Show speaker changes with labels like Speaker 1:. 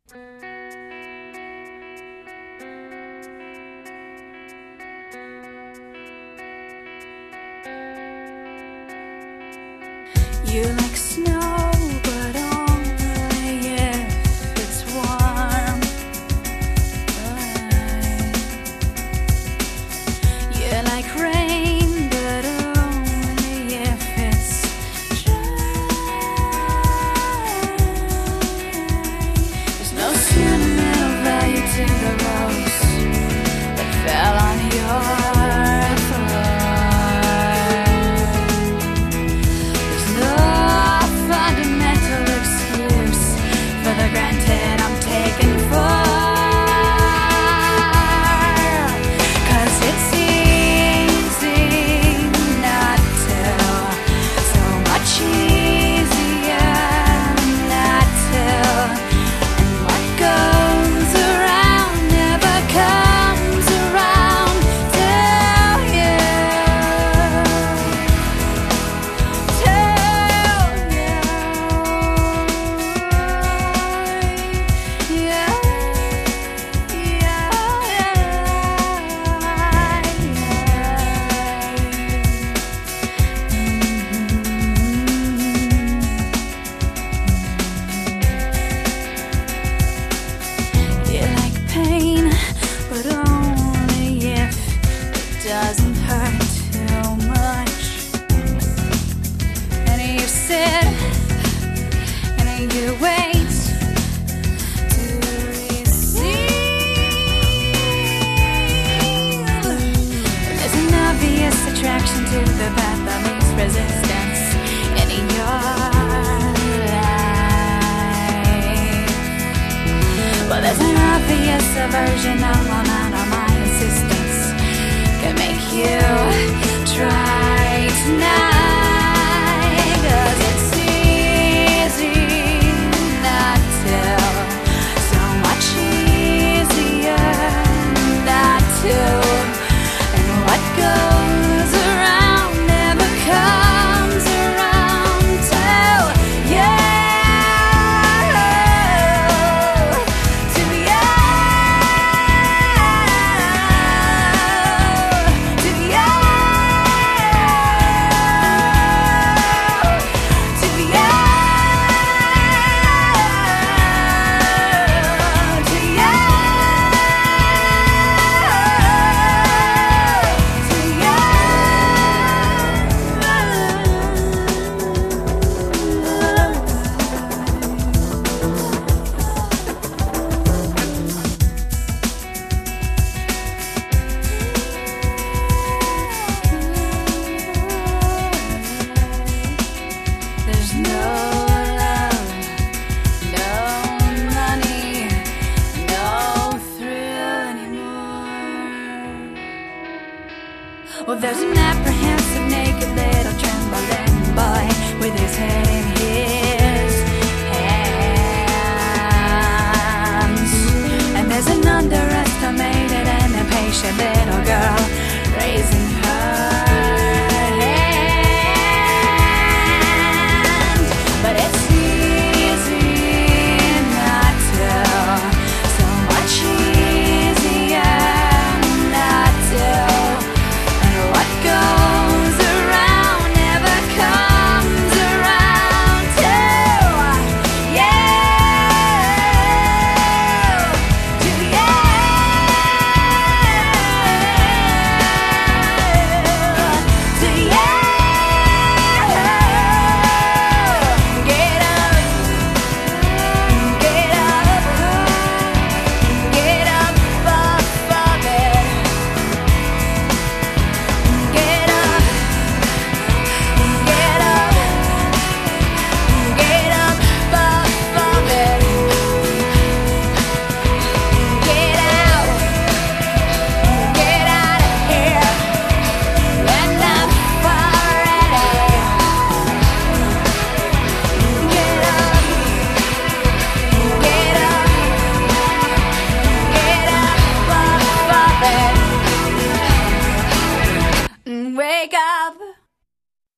Speaker 1: You like snow, but only if it's warm. You like rain, but only if it's dry. There's no sentimental value to the rose that fell on your throat. There's no fundamental excuse for the granted I'm taking for. 'Cause it's easy not to, so much easier not to. And what goes around never comes around till you. You like pain, but only if it doesn't hurt too much. And you sit and you wait to receive. There's an obvious attraction to the path that least resistance in your life. Well, there's an obvious aversion of my insistence can make you try tonight. 'Cause it's easy not to, so much easier not to. And what goes around never comes around till you. To you. To you. To you. There's no love, no money, no thrill anymore. Well, there's an apprehensive naked lady